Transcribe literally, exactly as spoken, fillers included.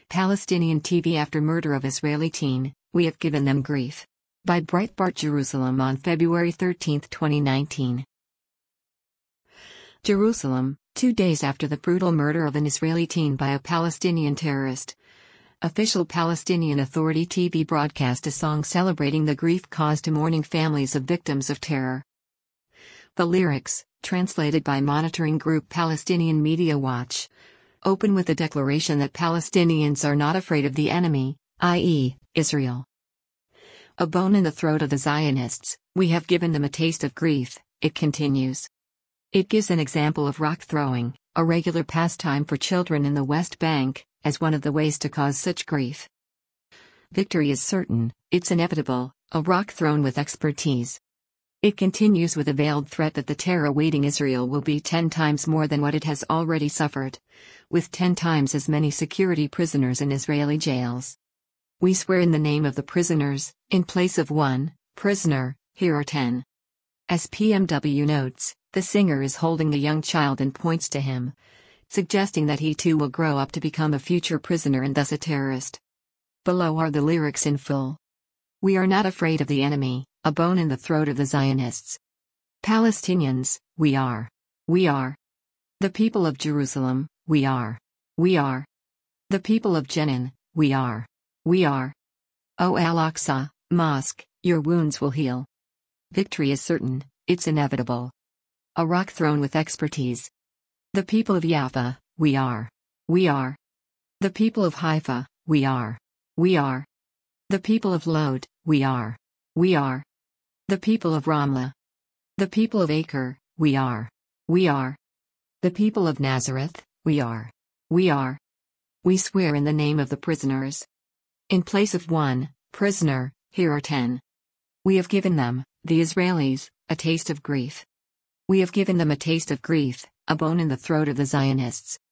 Palestinian T V after murder of Israeli teen, we have given them grief. By Breitbart Jerusalem on February thirteenth, twenty nineteen. Jerusalem, two days after the brutal murder of an Israeli teen by a Palestinian terrorist. Official Palestinian Authority T V broadcast a song celebrating the grief caused to mourning families of victims of terror. The lyrics, translated by monitoring group Palestinian Media Watch, open with a declaration that Palestinians are not afraid of the enemy, that is, Israel. A bone in the throat of the Zionists, we have given them a taste of grief, it continues. It gives an example of rock throwing, a regular pastime for children in the West Bank, as one of the ways to cause such grief. Victory is certain, it's inevitable, a rock thrown with expertise. It continues with a veiled threat that the terror awaiting Israel will be ten times more than what it has already suffered, with ten times as many security prisoners in Israeli jails. We swear in the name of the prisoners, in place of one prisoner, here are ten. As P M W notes, the singer is holding a young child and points to him, suggesting that he too will grow up to become a future prisoner and thus a terrorist. Below are the lyrics in full. We are not afraid of the enemy, a bone in the throat of the Zionists. Palestinians, we are. We are. The people of Jerusalem, we are. We are. The people of Jenin, we are. We are. O Al-Aqsa, Mosque, your wounds will heal. Victory is certain, it's inevitable. A rock thrown with expertise. The people of Jaffa, we are. We are. The people of Haifa, we are. We are. The people of Lod, we are. We are. The people of Ramlah. The people of Acre, we are. We are. The people of Nazareth, we are. We are. We swear in the name of the prisoners. In place of one prisoner, here are ten. We have given them, the Israelis, a taste of grief. We have given them a taste of grief, a bone in the throat of the Zionists.